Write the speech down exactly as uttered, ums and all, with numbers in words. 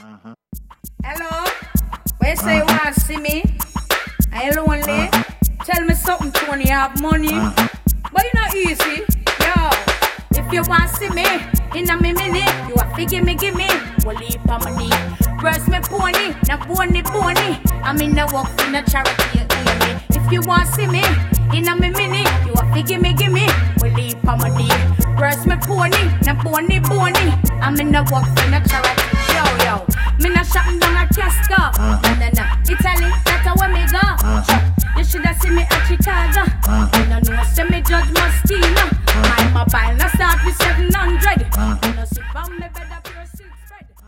Uh-huh. Hello? Where you say you want to see me? Are you lonely? Uh-huh. Tell me something, Tony, you have money. Uh-huh. But you not easy. Yo, if you want to see me, in a me minute, you have to give me, give me. Well, leave on my knee. Press me pony, not pony, pony. I'm in the walk in the charity, you hear me. If you want to see me, in a me minute, you have to give me, give me. Well, leave on my knee. Press me pony, not pony, pony. I'm in the walk in the charity. Yo, yo. Me not shutting down a casket.